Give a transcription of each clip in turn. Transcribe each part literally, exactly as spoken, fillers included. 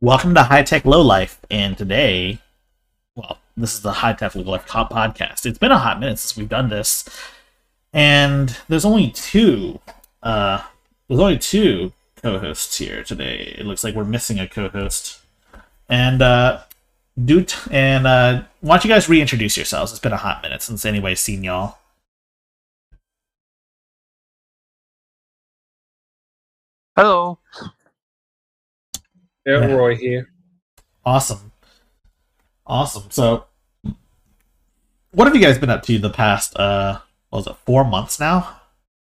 Welcome to High Tech Low Life, and today, well, this is the High Tech Low Life Cop podcast. It's been a hot minute since we've done this, and there's only two, uh, there's only two co-hosts here today. It looks like we're missing a co-host, and uh, do t- and uh, why don't you guys reintroduce yourselves? It's been a hot minute since anybody's seen y'all. Hello. Elroy here. Awesome, awesome. So, what have you guys been up to the past? Uh, what was it, four months now?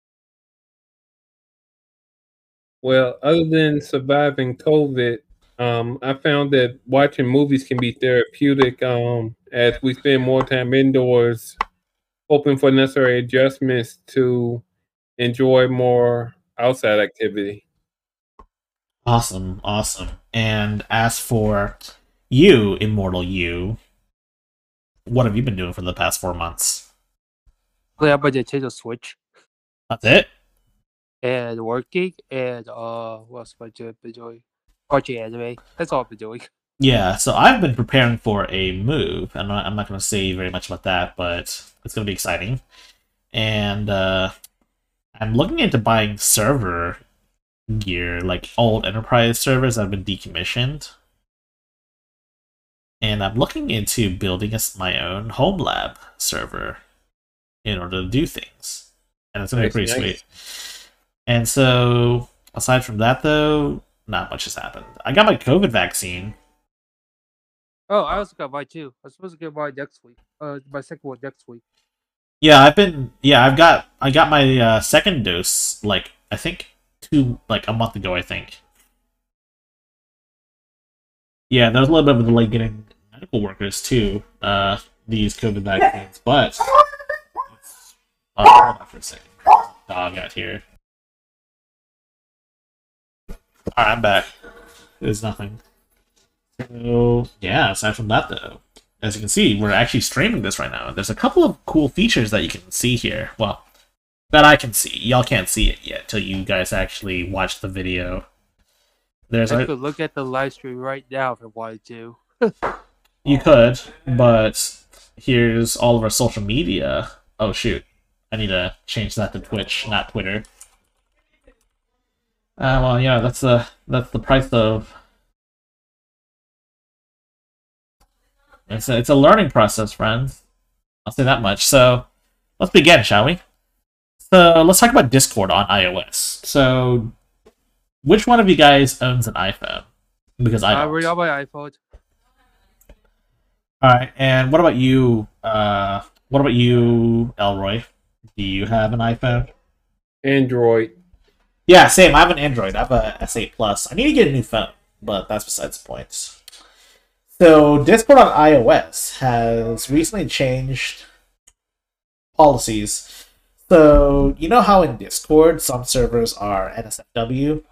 Well, other than surviving COVID, um, I found that watching movies can be therapeutic um, as we spend more time indoors, hoping for necessary adjustments to enjoy more outside activity. Awesome, awesome. And as for you, Immortal You, what have you been doing for the past four months? Play up on the Nintendo Switch That's it? and working and uh what else have I been doing? Watching anime. That's all I've been doing. Yeah, so I've been preparing for a move. I'm not, I'm not going to say very much about that, but it's going to be exciting. And uh, I'm looking into buying server gear, like old enterprise servers that have been decommissioned. And I'm looking into building a, my own home lab server in order to do things. And it's going to be pretty Nice, nice. sweet. And so, aside from that, though, not much has happened. I got my COVID vaccine. Oh, I also got mine too. I'm supposed to get mine next week. Uh my second one next week. Yeah, I've been. Yeah, I've got. I got my uh, second dose. Like I think two, like a month ago. I think. Yeah, there was a little bit of a delay getting medical workers too. Uh, these COVID vaccines, but. Oh, hold on for a second. Dog out here. All right, I'm back. There's nothing. So yeah, aside from that though, as you can see, we're actually streaming this right now. There's a couple of cool features that you can see here. Well, that I can see. Y'all can't see it yet till you guys actually watch the video. There's I a, could look at the live stream right now if I wanted to. you could, but here's all of our social media. Oh shoot, I need to change that to Twitch, not Twitter. Uh, well, yeah, that's the that's the price of. It's a, it's a learning process, friends. I'll say that much. So, let's begin, shall we? So, let's talk about Discord on iOS. So, which one of you guys owns an iPhone? Because I I don't. read on my iPhone. Alright, and what about you, uh, what about you, Elroy? Do you have an iPhone? Android. Yeah, same. I have an Android. I have a S eight Plus. I need to get a new phone, but that's besides the point. So, Discord on iOS has recently changed policies. So, you know how in Discord some servers are N S F W?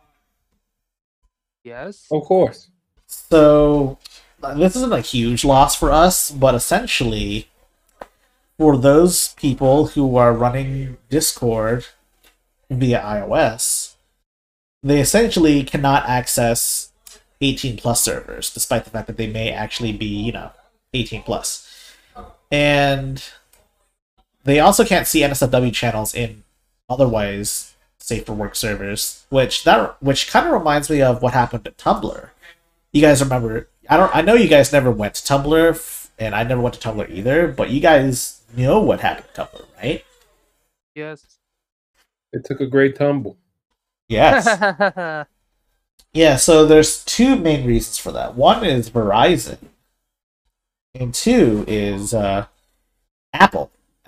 Yes. Of course. So, this isn't a huge loss for us, but essentially, for those people who are running Discord via iOS, they essentially cannot access eighteen plus servers, despite the fact that they may actually be, you know, eighteen plus. And they also can't see N S F W channels in otherwise safe for work servers, which that which kind of reminds me of what happened at Tumblr. You guys remember? I don't. I know you guys never went to Tumblr, f- and I never went to Tumblr either. But you guys know what happened to Tumblr, right? Yes. It took a great tumble. Yes. Yeah, so there's two main reasons for that. One is Verizon, and two is uh, Apple.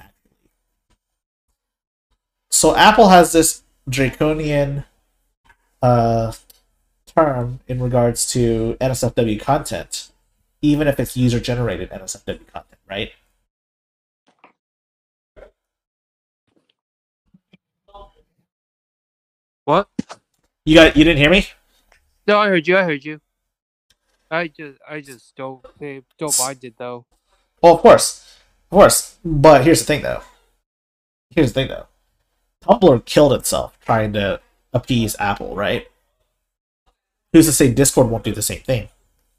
So Apple has this draconian uh, term in regards to N S F W content, even if it's user-generated N S F W content, right? What? You got? You didn't hear me? No, I heard you, I heard you. I just I just don't eh, don't mind it though. Well, of course, of course. But here's the thing, though. Here's the thing, though. Tumblr killed itself trying to appease Apple, right? who's to say Discord won't do the same thing?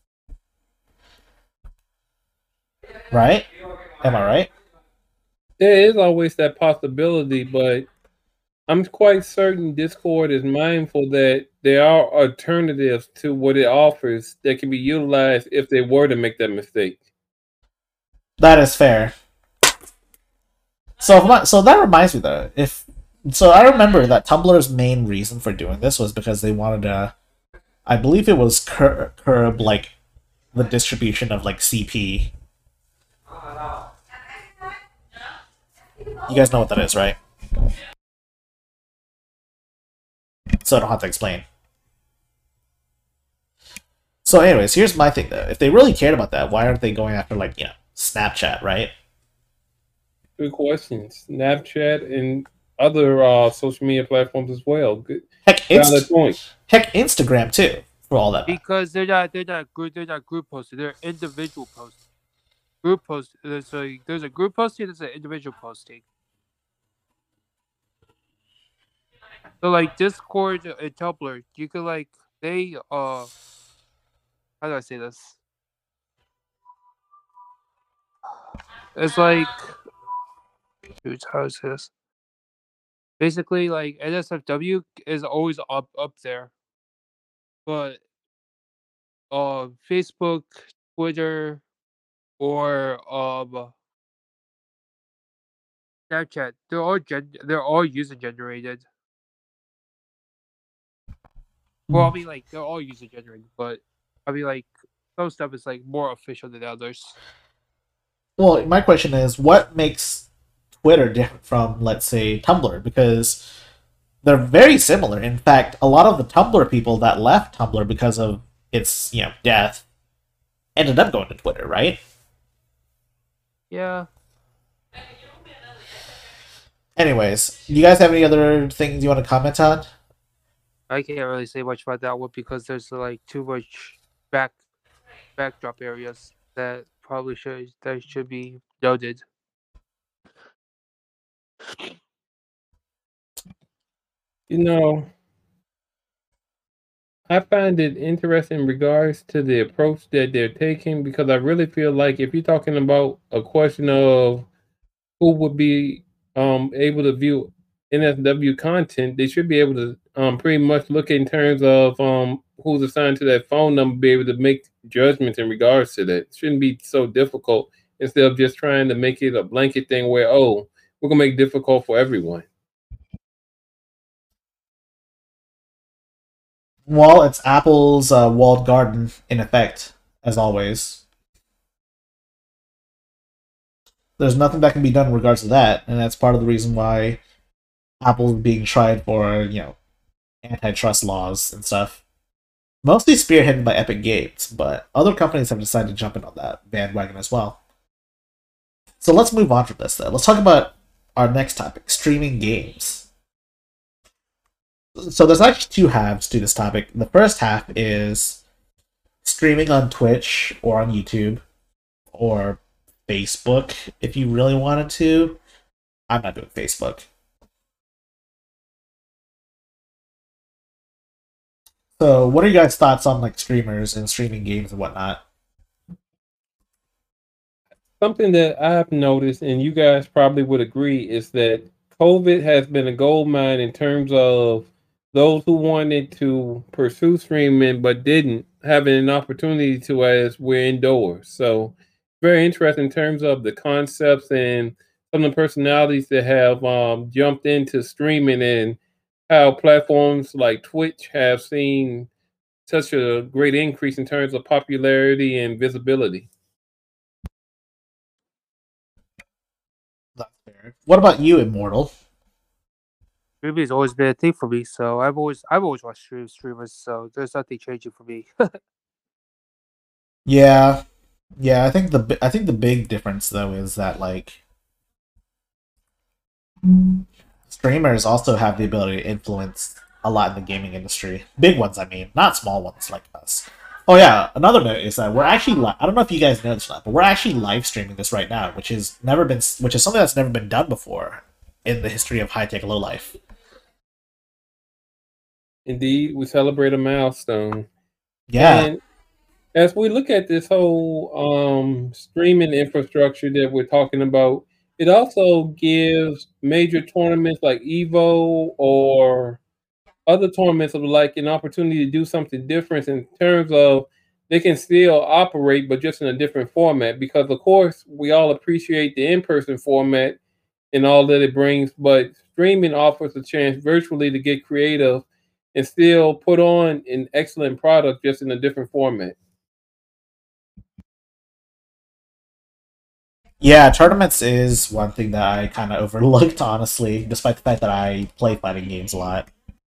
Right? Am I right? There is always that possibility, but I'm quite certain Discord is mindful that there are alternatives to what it offers that can be utilized if they were to make that mistake. That is fair. So, if my, so that reminds me though. If so, I remember that Tumblr's main reason for doing this was because they wanted to, I believe it was cur- curb like the distribution of like C P. You guys know what that is, right? So I don't have to explain. So anyways, here's my thing though. If they really cared about that, why aren't they going after like, you know, Snapchat, right? Good questions. Snapchat and other uh, social media platforms as well. Good. Heck, Valid Inst- point. heck, Instagram too, for all that. Because they're not they're not group they're not group posting. They're individual posting. Group post. There's a there's a group posting. There's an individual posting. So like Discord and Tumblr, you could like they uh how do I say this? It's like dude, how is this? Basically, like N S F W is always up up there, but uh Facebook, Twitter, or um Snapchat, they're all gen- they're all user generated. Well, I mean, like they're all user generated, but I mean, like some stuff is like more official than others. Well, my question is, what makes Twitter different from, let's say, Tumblr? Because they're very similar. In fact, a lot of the Tumblr people that left Tumblr because of its, you know, death ended up going to Twitter, right? Yeah. Anyways, you guys have any other things you want to comment on? I can't really say much about that one because there's like too much back backdrop areas that probably should that should be noted. You know, I find it interesting in regards to the approach that they're taking because I really feel like if you're talking about a question of who would be um, able to view N S W content, they should be able to um, pretty much look in terms of um, who's assigned to that phone number, be able to make judgments in regards to that. It shouldn't be so difficult instead of just trying to make it a blanket thing where, oh, we're going to make it difficult for everyone. Well, it's Apple's uh, walled garden in effect, as always. There's nothing that can be done in regards to that, and that's part of the reason why Apple's being tried for, you know, antitrust laws and stuff. Mostly spearheaded by Epic Games, but other companies have decided to jump in on that bandwagon as well. So let's move on from this, though. Let's talk about our next topic, streaming games. So there's actually two halves to this topic. The first half is streaming on Twitch or on YouTube or Facebook if you really wanted to. I'm not doing Facebook. So what are you guys' thoughts on like streamers and streaming games and whatnot? Something that I've noticed, and you guys probably would agree, is that COVID has been a gold mine in terms of those who wanted to pursue streaming but didn't having an opportunity to as we're indoors. So very interesting in terms of the concepts and some of the personalities that have um, jumped into streaming and how platforms like Twitch have seen such a great increase in terms of popularity and visibility. That's fair. What about you, Immortal? Streaming's always been a thing for me, so I've always I've always watched stream streamers, so there's nothing changing for me. Yeah, yeah. I think the bi- I think the big difference though is that like streamers also have the ability to influence a lot in the gaming industry. Big ones, I mean, not small ones like us. Oh yeah, another note is that we're actually li- I don't know if you guys noticed that, but we're actually live streaming this right now, which is never been which is something that's never been done before in the history of High Tech Low Life. Indeed, we celebrate a milestone. Yeah. And as we look at this whole um, streaming infrastructure that we're talking about, it also gives major tournaments like Evo or other tournaments of like an opportunity to do something different in terms of they can still operate, but just in a different format. Because of course, we all appreciate the in-person format and all that it brings, but streaming offers a chance virtually to get creative and still put on an excellent product just in a different format. Yeah, tournaments is one thing that I kind of overlooked, honestly, despite the fact that I play fighting games a lot.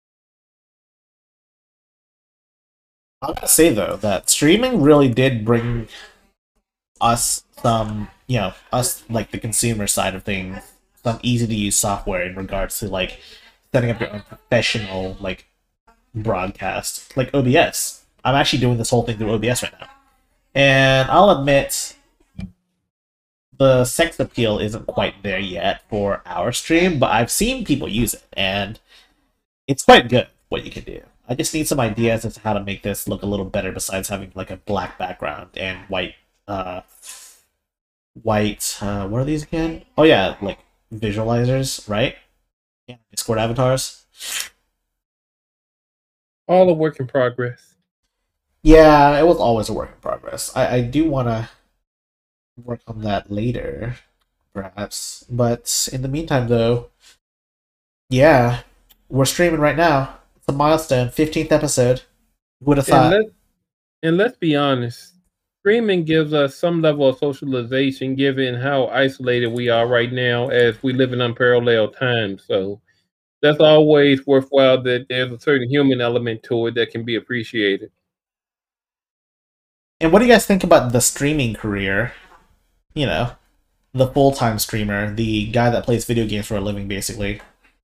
I'm gonna say though that streaming really did bring us some, you know, us like the consumer side of things, some easy to use software in regards to like setting up your own professional like broadcast, like O B S. I'm actually doing this whole thing through O B S right now, and I'll admit the sex appeal isn't quite there yet for our stream, but I've seen people use it, and it's quite good what you can do. I just need some ideas as to how to make this look a little better besides having like a black background and white uh white uh what are these again? Oh yeah, like visualizers, right? Yeah, Discord avatars. All a work in progress. Yeah, it was always a work in progress. I, I do wanna work on that later, perhaps. But in the meantime though, yeah, we're streaming right now. It's a milestone, fifteenth episode. Who would have And thought? let and let's be honest, streaming gives us some level of socialization given how isolated we are right now as we live in unparalleled times. So that's always worthwhile that there's a certain human element to it that can be appreciated. And what do you guys think about the streaming career? You know, the full-time streamer, the guy that plays video games for a living, basically.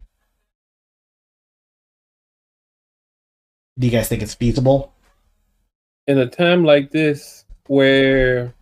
Do you guys think it's feasible? In a time like this where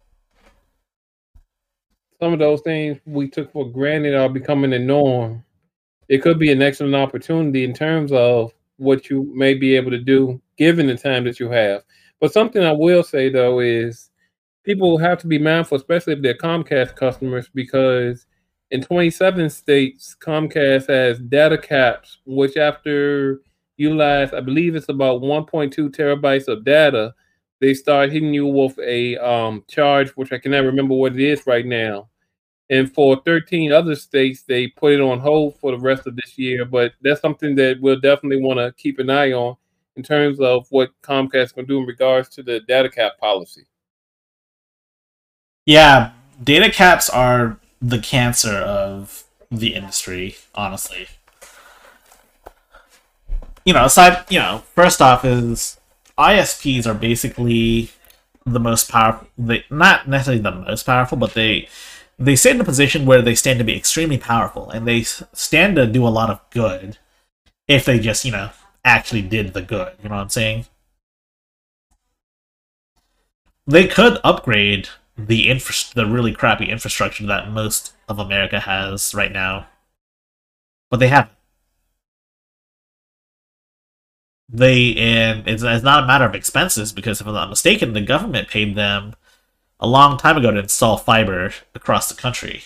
some of those things we took for granted are becoming the norm, it could be an excellent opportunity in terms of what you may be able to do given the time that you have. But something I will say though is people have to be mindful, especially if they're Comcast customers, because in twenty-seven states, Comcast has data caps, which after you last, I believe it's about one point two terabytes of data, they start hitting you with a um, charge, which I can never remember what it is right now. And for thirteen other states, they put it on hold for the rest of this year. But that's something that we'll definitely want to keep an eye on in terms of what Comcast can do in regards to the data cap policy. Yeah, data caps are the cancer of the industry, honestly. You know, aside, you know, first off is I S Ps are basically the most powerful, they, not necessarily the most powerful, but they they stay in a position where they stand to be extremely powerful, and they stand to do a lot of good if they just, you know, actually did the good, you know what I'm saying? They could upgrade the infra- the really crappy infrastructure that most of America has right now, but they haven't. They and it's, it's not a matter of expenses because if I'm not mistaken, the government paid them a long time ago to install fiber across the country.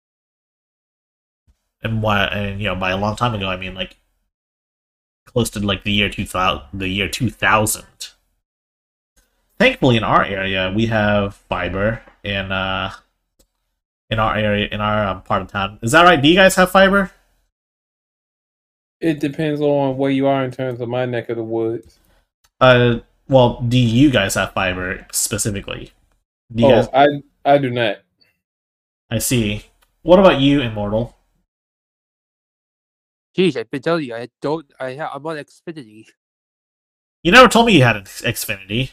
And what and you know by a long time ago I mean like close to like the year two thousand, the year two thousand. Thankfully, in our area, we have fiber in uh in our area in our um, part of town. Is that right? Do you guys have fiber? It depends on where you are in terms of my neck of the woods. Uh, well, do you guys have fiber specifically? Do you oh, guys... I I do not. I see. What about you, Immortal? Jeez, I've been telling you, I don't. I have. I'm on Xfinity. You never told me you had an Xfinity.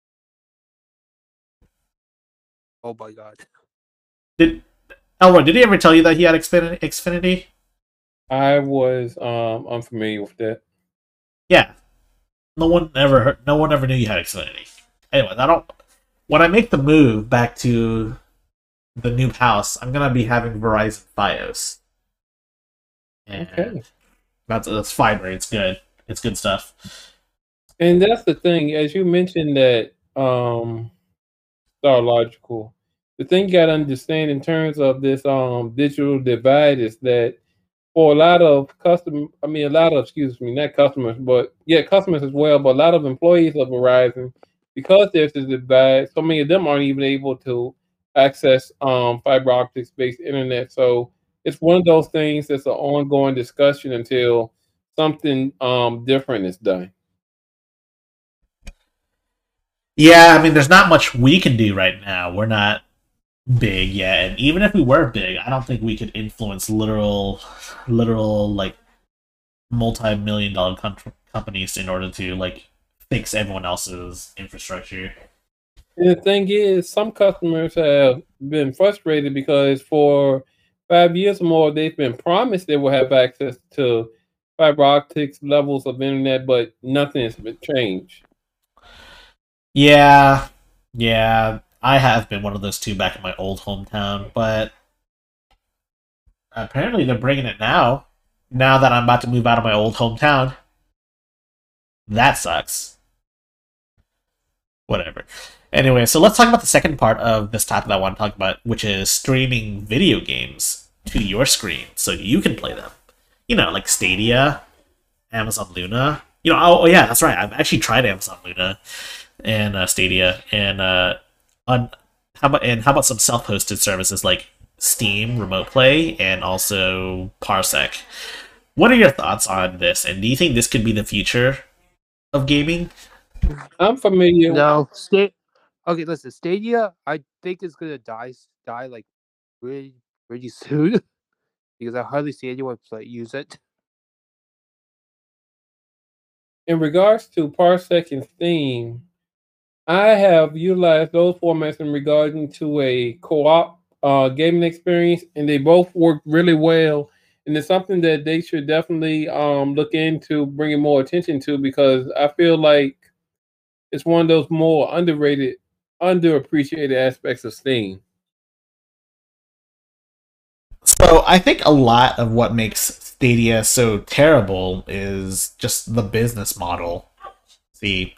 Oh my god. Did Elroy? Did he ever tell you that he had Xfinity? Xfinity? I was um unfamiliar with that. Yeah. No one ever heard, no one ever knew you had Xfinity. Anyway, I don't. When I make the move back to the new house, I'm gonna be having Verizon Fios. And Okay. That's that's fiber. It's good. It's good stuff. And that's the thing, as you mentioned that um Star Logical, the thing you gotta understand in terms of this um digital divide is that for a lot of custom I mean a lot of excuse me, not customers, but yeah, customers as well, but a lot of employees of Verizon, because there's this divide, so many of them aren't even able to access um fiber optics based internet. So it's one of those things that's an ongoing discussion until something um different is done. Yeah, I mean, there's not much we can do right now. We're not big yet, and even if we were big, I don't think we could influence literal, literal like multi-million dollar com- companies in order to like fix everyone else's infrastructure. And the thing is, some customers have been frustrated because for five years or more, they've been promised they will have access to fiber optics levels of internet, but nothing has been changed. Yeah, yeah, I have been one of those two back in my old hometown, but apparently they're bringing it now. Now that I'm about to move out of my old hometown, that sucks. Whatever. Anyway, so let's talk about the second part of this topic that I want to talk about, which is streaming video games to your screen so you can play them. You know, like Stadia, Amazon Luna. You know, oh, oh yeah, that's right. I've actually tried Amazon Luna and uh, Stadia, and uh, on how about and how about some self-hosted services like Steam Remote Play and also Parsec. What are your thoughts on this, and do you think this could be the future of gaming? I'm familiar. No, sta- Okay, listen, Stadia. I think it's gonna die, die like pretty, pretty soon because I hardly see anyone play use it. In regards to Parsec and Steam, I have utilized those formats in regarding to a co-op uh, gaming experience, and they both work really well. And it's something that they should definitely um, look into bringing more attention to, because I feel like it's one of those more underrated, underappreciated aspects of Steam. So I think a lot of what makes Stadia so terrible is just the business model. See,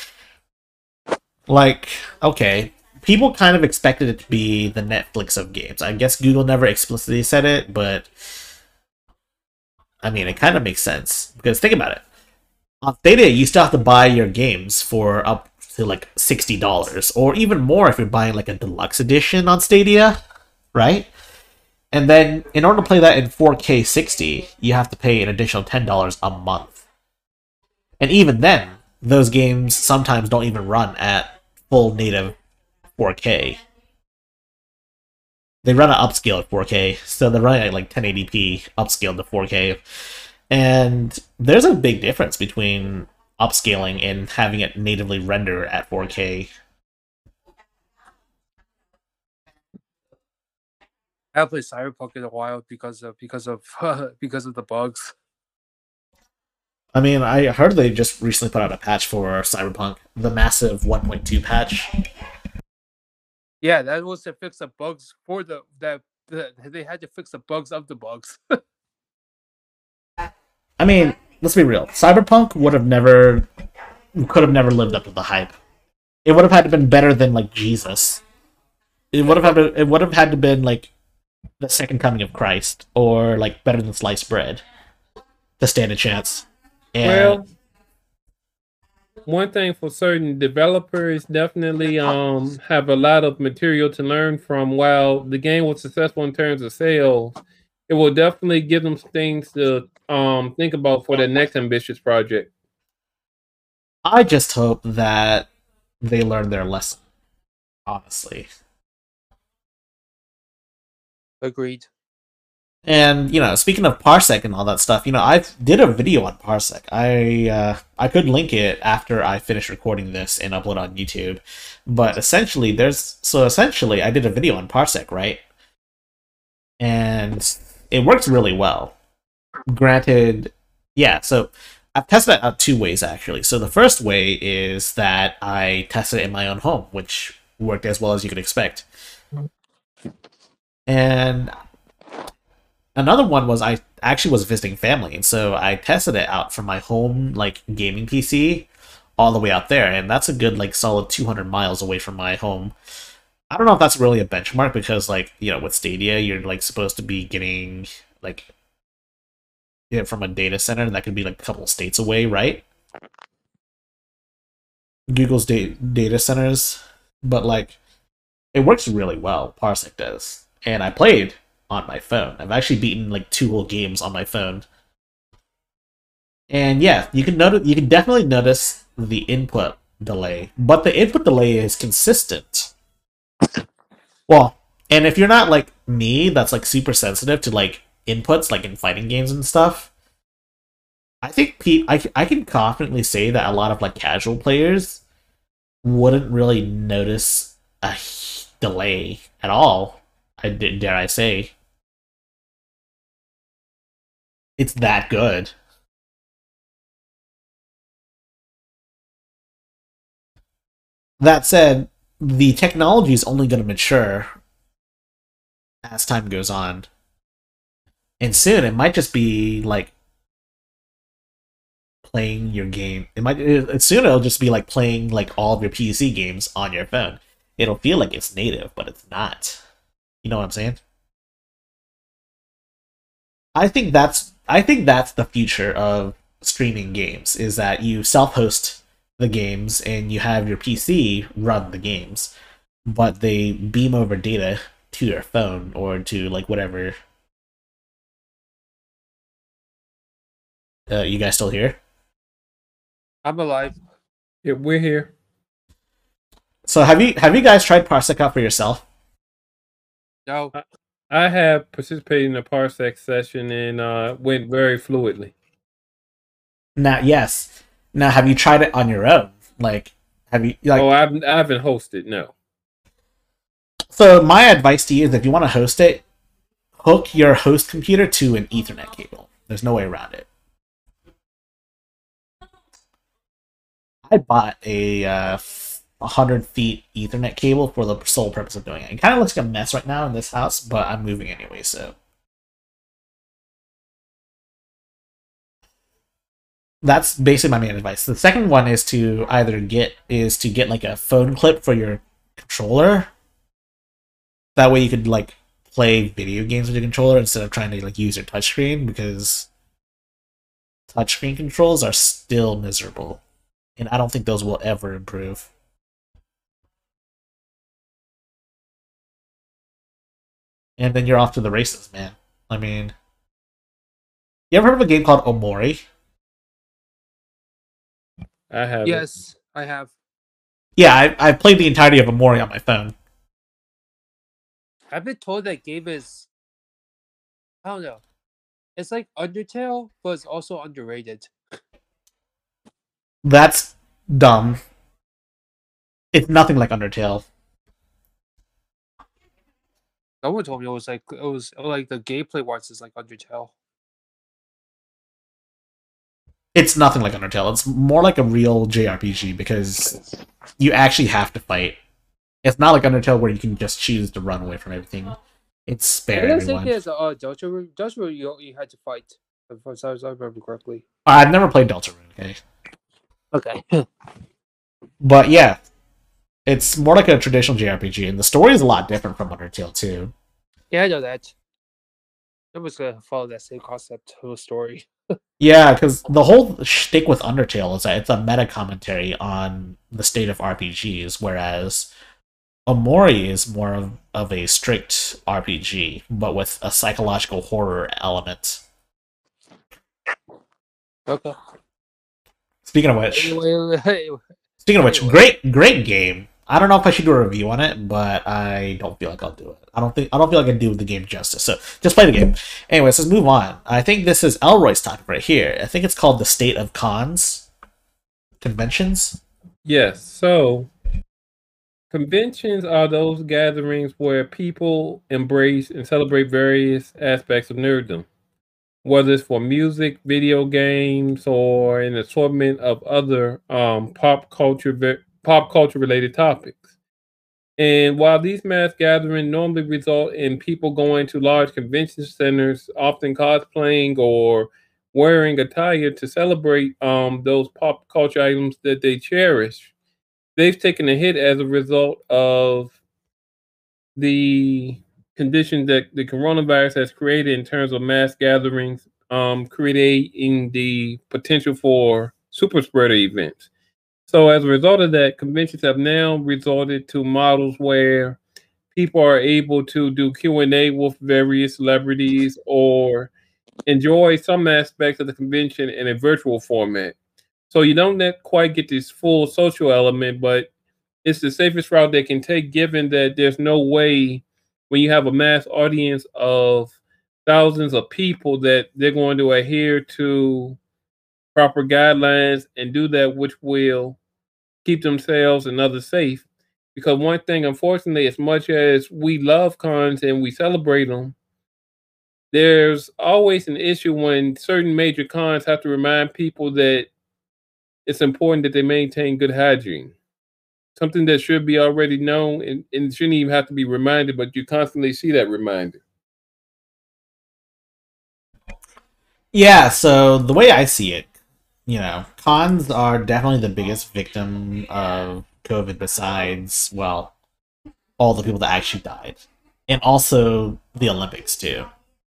like, okay, people kind of expected it to be the Netflix of games. I guess Google never explicitly said it, but I mean, it kind of makes sense because think about it. On Stadia, you still have to buy your games for up to like sixty dollars, or even more if you're buying like a deluxe edition on Stadia, right? And then, in order to play that in four K sixty, you have to pay an additional ten dollars a month. And even then, those games sometimes don't even run at full native four K. They run at upscale at four K, so they're running at like ten eighty p upscaled to four K. And there's a big difference between upscaling and having it natively render at four K. I haven't played Cyberpunk in a while because of because of because of the bugs. I mean, I heard they just recently put out a patch for Cyberpunk, the massive one point two patch. Yeah, that was to fix the bugs for the that the, they had to fix the bugs of the bugs. I mean, let's be real. Cyberpunk would have never, could have never lived up to the hype. It would have had to been better than like Jesus. It would have had to. It would have had to been like the second coming of Christ, or like better than sliced bread, to stand a chance. And Well, one thing for certain, developers definitely um have a lot of material to learn from. While the game was successful in terms of sales, it will definitely give them things to um think about for their next ambitious project. I just hope that they learn their lesson. Honestly. Agreed. And you know, speaking of Parsec and all that stuff, you know, I did a video on Parsec. I uh, I could link it after I finish recording this and upload on YouTube. But essentially, there's so essentially, I did a video on Parsec, right? And it works really well. Granted, yeah. So I've tested it out two ways actually. So the first way is that I tested it in my own home, which worked as well as you could expect. And another one was I actually was visiting family, and so I tested it out from my home like gaming P C all the way out there, and that's a good like solid two hundred miles away from my home. I don't know if that's really a benchmark because, like, you know, with Stadia, you're like supposed to be getting like it from a data center that could be like a couple states away, right? Google's da- data centers, but like it works really well. Parsec does, and I played on my phone. I've actually beaten like two whole games on my phone, and yeah, you can notice. You can definitely notice the input delay, but the input delay is consistent. Well, and if you're not like me, that's like super sensitive to like inputs, like in fighting games and stuff, I think pe- I, I can confidently say that a lot of like casual players wouldn't really notice a delay at all. I dare I say, it's that good. That said, the technology is only going to mature as time goes on. And soon it might just be like playing your game. It might it, soon it'll just be like playing like all of your P C games on your phone. It'll feel like it's native, but it's not. You know what I'm saying? I think that's I think that's the future of streaming games, is that you self-host the games and you have your P C run the games, but they beam over data to your phone or to like whatever. Uh, you guys still here? I'm alive. Yeah, we're here. So have you have you guys tried Parsec out for yourself? No. I, I have participated in a Parsec session and uh, went very fluidly. Now, yes. Now, have you tried it on your own? Like, have you like? Oh, I've I haven't hosted. No. So my advice to you is, if you want to host it, hook your host computer to an Ethernet cable. There's no way around it. I bought a uh, one hundred feet Ethernet cable for the sole purpose of doing it. It kind of looks like a mess right now in this house, but I'm moving anyway, so. That's basically my main advice. The second one is to either get is to get like a phone clip for your controller. That way you could like play video games with your controller instead of trying to like use your touchscreen, because touchscreen controls are still miserable. And I don't think those will ever improve. And then you're off to the races, man. I mean, you ever heard of a game called Omori? I have. Yes, I have. Yeah, I, I've played the entirety of Omori on my phone. I've been told that game is, I don't know. It's like Undertale, but it's also underrated. That's dumb. It's nothing like Undertale. Someone told me it was like it was like the gameplay wise is like Undertale. It's nothing like Undertale. It's more like a real J R P G because you actually have to fight. It's not like Undertale where you can just choose to run away from everything. It's spare I everyone. think it's uh, Deltarune. Deltarune, you you had to fight. If I remember correctly. I've never played Deltarune, okay? Okay. But yeah, it's more like a traditional J R P G, and the story is a lot different from Undertale too. Yeah, I know that. I was gonna follow that same concept of a story. Yeah, because the whole shtick with Undertale is that it's a meta commentary on the state of R P Gs, whereas Omori is more of, of a strict R P G, but with a psychological horror element. Okay. Speaking of which, Anyway, speaking of which, anyway. great, great game. I don't know if I should do a review on it, but I don't feel like I'll do it. I don't think I don't feel like I can do the game justice. So just play the game. Anyways, let's move on. I think this is Elroy's topic right here. I think it's called the State of Cons Conventions. Yes. So conventions are those gatherings where people embrace and celebrate various aspects of nerddom, whether it's for music, video games, or an assortment of other um, pop culture pop culture related topics. And while these mass gatherings normally result in people going to large convention centers, often cosplaying or wearing attire to celebrate um those pop culture items that they cherish. They've taken a hit as a result of the condition that the coronavirus has created in terms of mass gatherings, um, creating the potential for super spreader events. So as a result of that, conventions have now resorted to models where people are able to do Q and A with various celebrities or enjoy some aspects of the convention in a virtual format. So you don't net- quite get this full social element, but it's the safest route they can take, given that there's no way when you have a mass audience of thousands of people that they're going to adhere to proper guidelines and do that which will keep themselves and others safe. Because one thing, unfortunately, as much as we love cons and we celebrate them, there's always an issue when certain major cons have to remind people that it's important that they maintain good hygiene. Something that should be already known and, and shouldn't even have to be reminded, but you constantly see that reminder. Yeah, so the way I see it, you know, cons are definitely the biggest victim of COVID besides, well, all the people that actually died. And also the Olympics, too.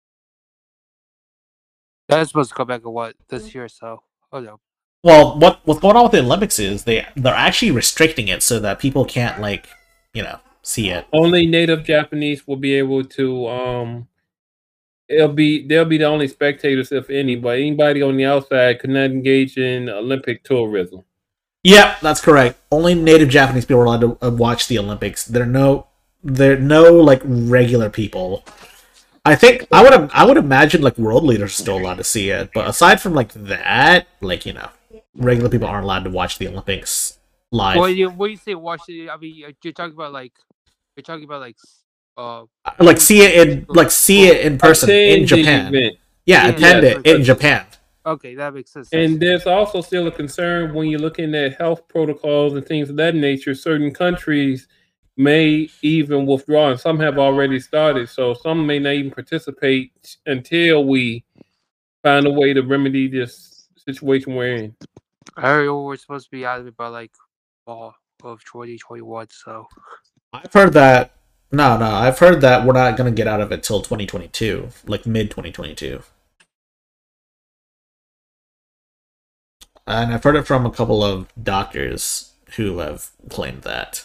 That's supposed to come back in what this year, so oh no. Well, what what's going on with the Olympics is they they're actually restricting it so that people can't like, you know, see it. Only native Japanese will be able to um it'll be they'll be the only spectators if any, but anybody on the outside could not engage in Olympic tourism. Yeah, that's correct. Only native Japanese people are allowed to uh, watch the Olympics. There are no there are no like regular people. I think I would I would imagine like world leaders are still allowed to see it, but aside from like that, like you know, regular people aren't allowed to watch the Olympics live. When you when you say watch it, I mean you're talking about like you're talking about like uh like see it in like see it in person Attend in the Japan. event. Yeah, Yeah, attend yeah, it in Japan. okay, that makes sense. And there's also still a concern when you're looking at health protocols and things of that nature. Certain countries may even withdraw, and some have already started. So some may not even participate until we find a way to remedy this situation we're in. I heard we're supposed to be out of it by like fall of twenty twenty-one, so I've heard that. No, no, I've heard that we're not gonna get out of it till twenty twenty-two, like mid twenty twenty-two. And I've heard it from a couple of doctors who have claimed that.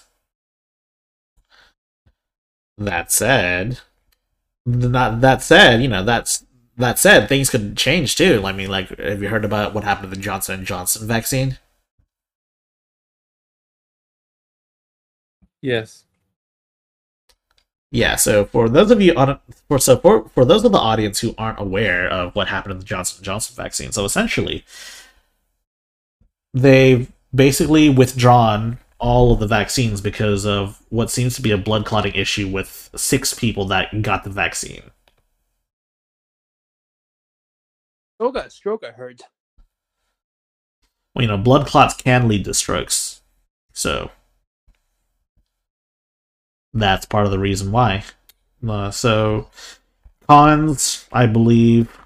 That said, not that said, you know, that's that said, things could change too. I mean, like, have you heard about what happened to the Johnson and Johnson vaccine? Yes. Yeah. So for those of you on for so for for those of the audience who aren't aware of what happened to the Johnson and Johnson vaccine, so essentially, they've basically withdrawn all of the vaccines because of what seems to be a blood clotting issue with six people that got the vaccine. oh got a stroke I heard. Well, you know, blood clots can lead to strokes, so that's part of the reason why. Uh, so cons, I believe,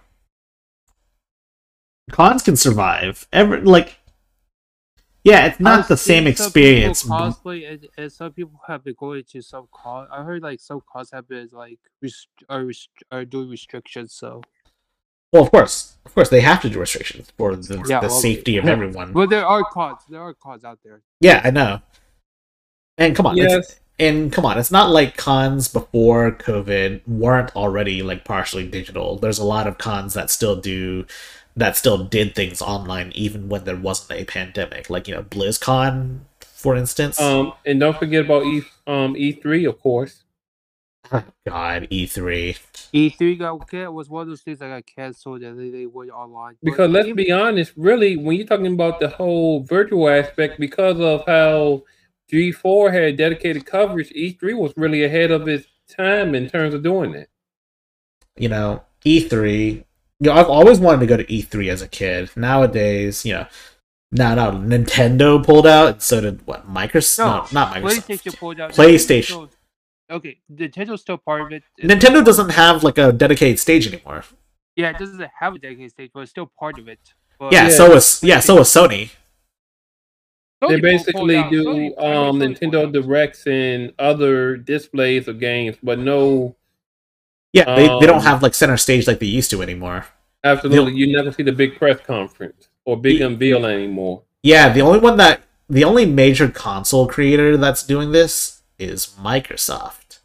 cons can survive. Every like. Yeah, it's not I've the seen same some experience. people cosplay, and, and some people have been going to some con. I heard like some cons have been like rest- are, rest- are doing restrictions. So Well, of course, of course, they have to do restrictions for the, Yeah, the well, safety of everyone. but there are cons. There are cons out there. Yeah, I know. And come on, it's, Yes. and come on, it's not like cons before COVID weren't already like partially digital. There's a lot of cons that still do, that still did things online even when there wasn't a pandemic. Like you know, BlizzCon, for instance. Um, and don't forget about E um E three, of course. God, E three. E three got can- was one of those things that got canceled and they, they went online. But Because let's even- be honest, really, when you're talking about the whole virtual aspect, because of how G four had dedicated coverage, E three was really ahead of its time in terms of doing that. You know, E three. You know, I've always wanted to go to E three as a kid. Nowadays, you know, now now Nintendo pulled out, and so did what Microsoft? No, No, not Microsoft. PlayStation pulled out. PlayStation. Nintendo's still- okay, Nintendo's still part of it. Nintendo doesn't have like a dedicated stage anymore. Yeah, it doesn't have a dedicated stage, but it's still part of it. But Yeah, Yeah. so is yeah, so is Sony. They Sony pulled- pulled basically out- do Sony- I mean, um, Sony pulled Nintendo out. Directs and other displays of games, but no, Yeah, they, they don't Um, have like center stage like they used to anymore. absolutely, you never see the big press conference or big Ye- unveil anymore. Yeah, the only one that the only major console creator that's doing this is Microsoft.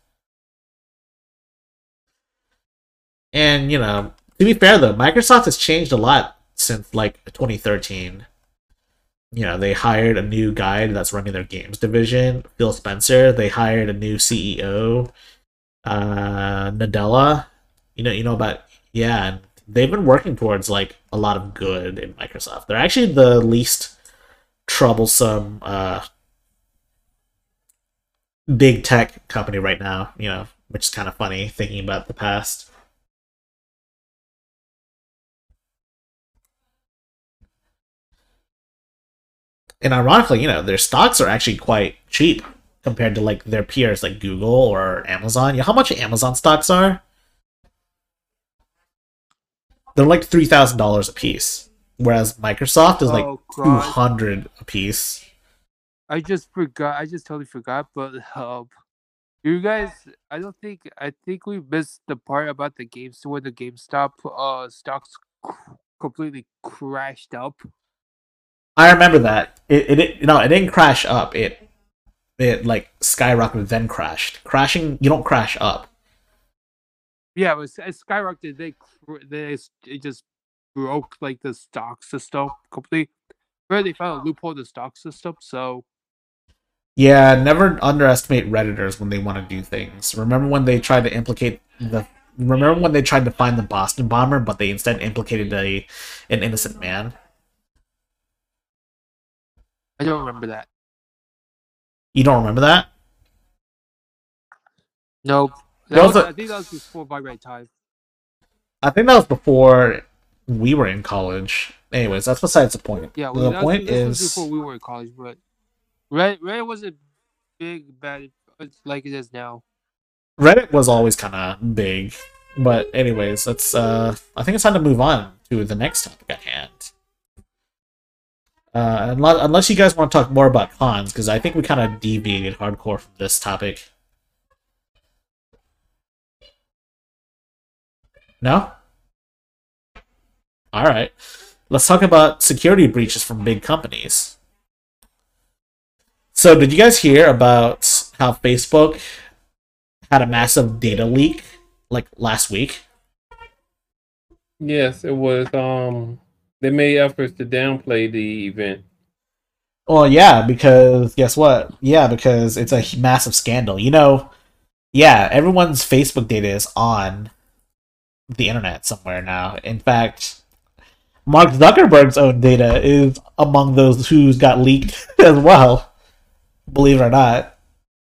And you know, to be fair though, Microsoft has changed a lot since like twenty thirteen. You know, they hired a new guy that's running their games division, Phil Spencer. They hired a new C E O, uh, Nadella. You know, you know about yeah, and they've been working towards like a lot of good in Microsoft. They're actually the least troublesome uh, big tech company right now. You know, which is kind of funny thinking about the past. And ironically, you know, their stocks are actually quite cheap compared to like their peers like Google or Amazon. You know how much Amazon stocks are? They're like three thousand dollars a piece, whereas Microsoft is like Oh, two God. hundred a piece. I just forgot. I just totally forgot. But um, you guys, I don't think. I think we missed the part about the games when the GameStop uh stocks c- completely crashed up. I remember that. It it, it no, it didn't crash up. It it like skyrocketed then crashed. Crashing, you don't crash up. Yeah, it was it skyrocketed. They cr- they s- it just broke like the stock system completely. Where they found a loophole in the stock system, so Yeah, never underestimate Redditors when they want to do things. Remember when they tried to implicate the remember when they tried to find the Boston bomber, but they instead implicated a an innocent man? I don't remember that. You don't remember that? Nope. There That was was, a- I think that was before my right time. I think that was before we were in college. Anyways, that's besides the point. Yeah, the well, that was- point this was is before we were in college, but Reddit, Reddit wasn't big bad like it is now. Reddit was always kind of big. But anyways, let's uh I think it's time to move on to the next topic at hand. Uh, unless, unless you guys want to talk more about cons, because I think we kind of deviated hardcore from this topic. No? Alright. Let's talk about security breaches from big companies. So, did you guys hear about how Facebook had a massive data leak, like, last week? Yes, it was. Um, they made efforts to downplay the event. Well, yeah, because guess what? Yeah, because it's a h- massive scandal. You know, yeah, everyone's Facebook data is on the internet somewhere now. In fact, Mark Zuckerberg's own data is among those who's got leaked as well. Believe it or not.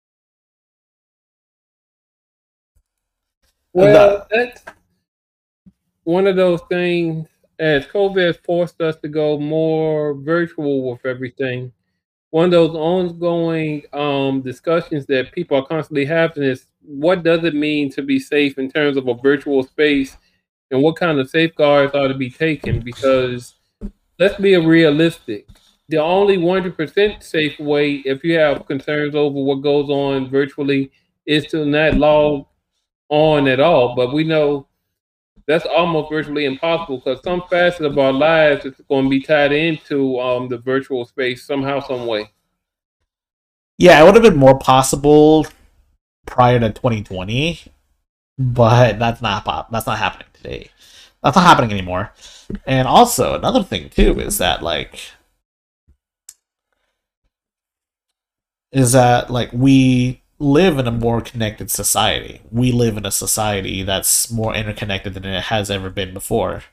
Well, that's one of those things. As COVID has forced us to go more virtual with everything, one of those ongoing um, discussions that people are constantly having is what does it mean to be safe in terms of a virtual space, and what kind of safeguards are to be taken? Because let's be realistic. The only one hundred percent safe way, if you have concerns over what goes on virtually, is to not log on at all. But we know that's almost virtually impossible because some facet of our lives is going to be tied into um, the virtual space somehow, some way. Yeah, it would have been more possible prior to twenty twenty, but that's not pop. That's not happening today. That's not happening anymore. And also another thing too is that like is that like we live in a more connected society. We live in a society that's more interconnected than it has ever been before.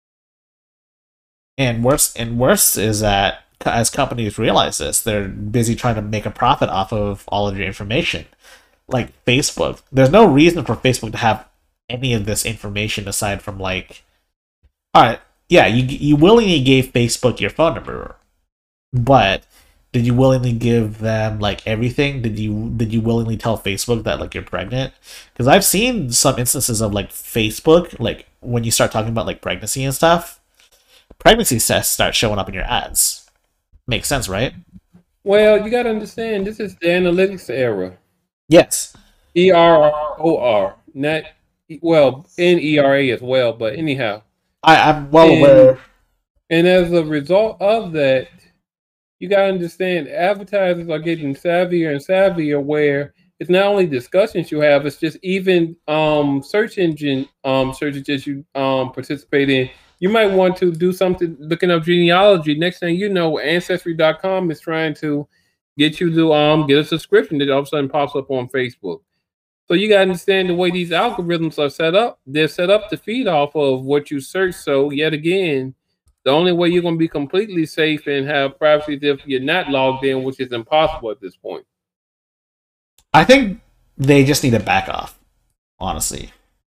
And worse and worse is that as companies realize this, they're busy trying to make a profit off of all of your information. Like Facebook. There's no reason for Facebook to have any of this information aside from like alright, yeah, you you willingly gave Facebook your phone number, but Did you willingly give them like everything? Did you did you willingly tell Facebook that like you're pregnant? Because I've seen some instances of like Facebook, like when you start talking about like pregnancy and stuff, pregnancy tests start showing up in your ads. Makes sense, right? Well, you got to understand, this is the analytics era. Yes. E R O R, not well, N E R A as well. But anyhow, I, I'm well And- aware. and as a result of that, you got to understand advertisers are getting savvier and savvier where it's not only discussions you have, it's just even um, search engine um, searches that you um, participate in. You might want to do something looking up genealogy. Next thing you know, Ancestry dot com is trying to get you to um, get a subscription that all of a sudden pops up on Facebook. So you got to understand the way these algorithms are set up. They're set up to feed off of what you search. So yet again, the only way you're going to be completely safe and have privacy is if you're not logged in, which is impossible at this point. I think they just need to back off, honestly.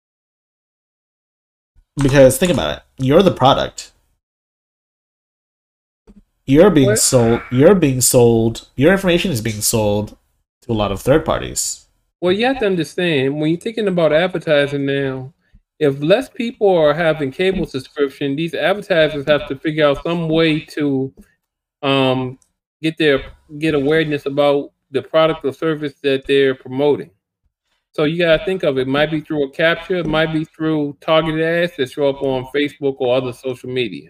Because think about it. You're the product. You're being What? sold. You're being sold. Your information is being sold to a lot of third parties. Well, you have to understand when you're thinking about advertising now, if less people are having cable subscription, these advertisers have to figure out some way to um, get their get awareness about the product or service that they're promoting. So you gotta think of it. Might be through a capture, it might be through targeted ads that show up on Facebook or other social media.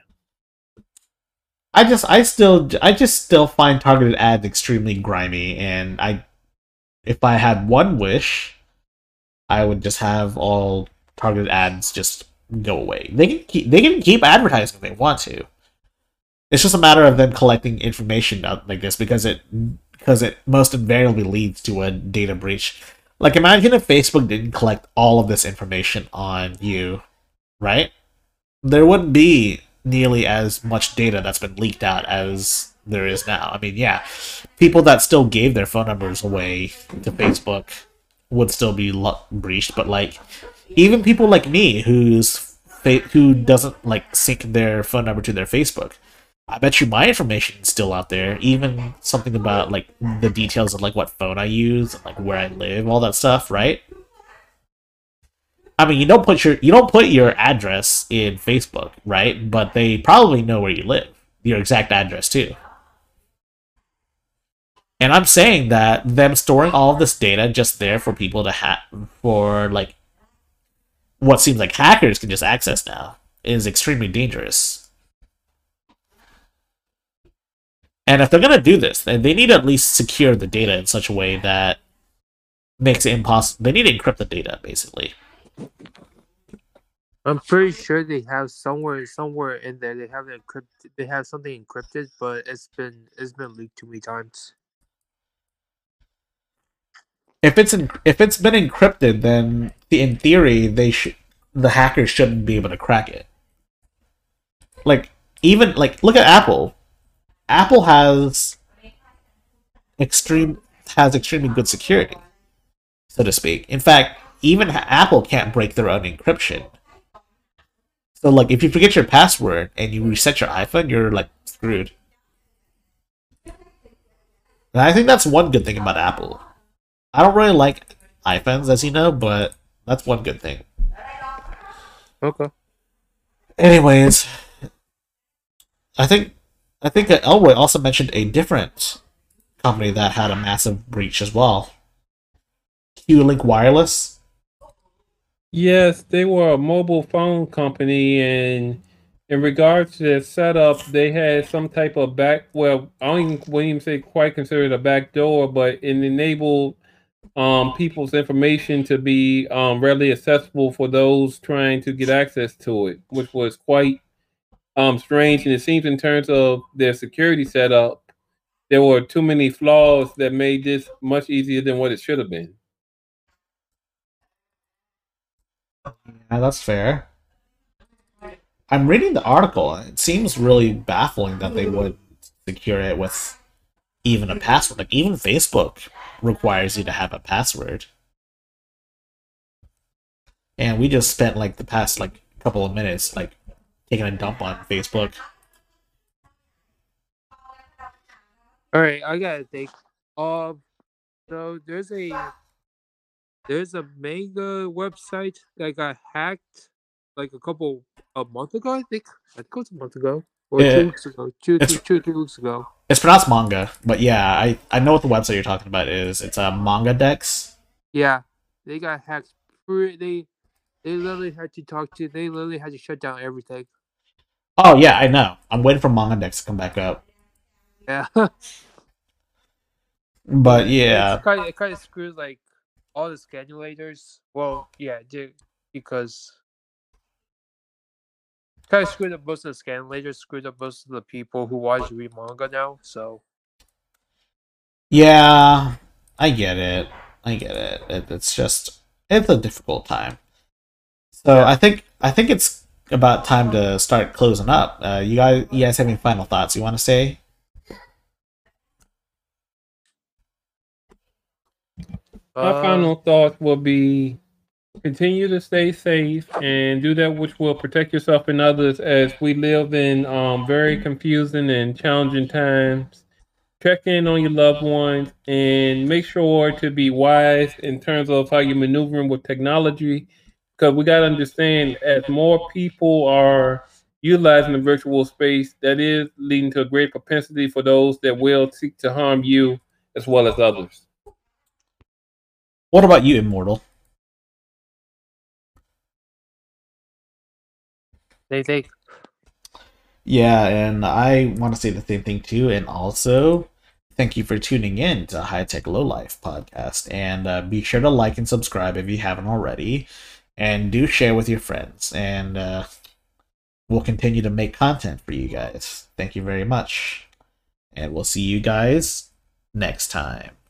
I just, I still, I just still find targeted ads extremely grimy, and I, if I had one wish, I would just have all targeted ads just go away. They can keep, they can keep advertising if they want to. It's just a matter of them collecting information out like this because it, because it most invariably leads to a data breach. Like, imagine if Facebook didn't collect all of this information on you, right? There wouldn't be nearly as much data that's been leaked out as there is now. I mean, yeah, people that still gave their phone numbers away to Facebook would still be lo- breached, but like, even people like me who's fa- who doesn't like sync their phone number to their Facebook, I bet you my information is still out there. Even something about like the details of like what phone I use, like where I live, all that stuff, right? I mean, you don't put your you don't put your address in Facebook, right? But they probably know where you live, your exact address too. And I'm saying that them storing all of this data just there for people to have, for like what seems like hackers can just access now, is extremely dangerous. And if they're gonna do this, then they need to at least secure the data in such a way that makes it impossible. They need to encrypt the data, basically. I'm pretty sure they have somewhere somewhere in there they have encrypted they have something encrypted, but it's been it's been leaked too many times. If it's in, if it's been encrypted, then in theory they should the hackers shouldn't be able to crack it. Like even like look at Apple. Apple has extreme has extremely good security, so to speak. In fact, even Apple can't break their own encryption. So, like, if you forget your password and you reset your iPhone, you're like screwed. And I think that's one good thing about Apple. I don't really like iPhones, as you know, but that's one good thing. Okay. Anyways, I think I think that Elroy also mentioned a different company that had a massive breach as well. Q-Link Wireless. Yes, they were a mobile phone company, and in regards to their setup, they had some type of back. Well, I don't even wouldn't even say quite consider it a back door, but it enabled um, people's information to be um, readily accessible for those trying to get access to it, which was quite um, strange. And it seems, in terms of their security setup, there were too many flaws that made this much easier than what it should have been. Yeah, that's fair. I'm reading the article, and it seems really baffling that they would secure it with even a password. Like, even Facebook requires you to have a password. And we just spent, like, the past, like, couple of minutes, like, taking a dump on Facebook. All right, I gotta think. Um, so there's a there's a manga website that got hacked like a couple a month ago. I think I think it was a month ago or two It, weeks ago, two it's two two three weeks ago. it's pronounced manga, but yeah, I I know what the website you're talking about is. It's a manga dex. Yeah, they got hacked. Pre- They they literally had to talk to. They literally had to shut down everything. Oh yeah, I know. I'm waiting for manga dex to come back up. Yeah, But it's yeah, kind of it kind of screws like all the scanulators. Well, yeah, did, because kind of screwed up most of the scanulators. Screwed up most of the people who watch read manga now. So yeah, I get it. I get it. it it's just it's a difficult time. So Yeah. I think I think it's about time to start closing up. Uh, you guys, you guys have any final thoughts you want to say? My uh, final thoughts will be continue to stay safe and do that which will protect yourself and others as we live in um, very confusing and challenging times. Check in on your loved ones and make sure to be wise in terms of how you're maneuvering with technology. Because we got to understand, as more people are utilizing the virtual space, that is leading to a great propensity for those that will seek to harm you as well as others. What about you, Immortal? they think Yeah, and I want to say the same thing too. And also, thank you for tuning in to High Tech Low Life podcast. And uh, be sure to like and subscribe if you haven't already. And do share with your friends. And uh, we'll continue to make content for you guys. Thank you very much. And we'll see you guys next time.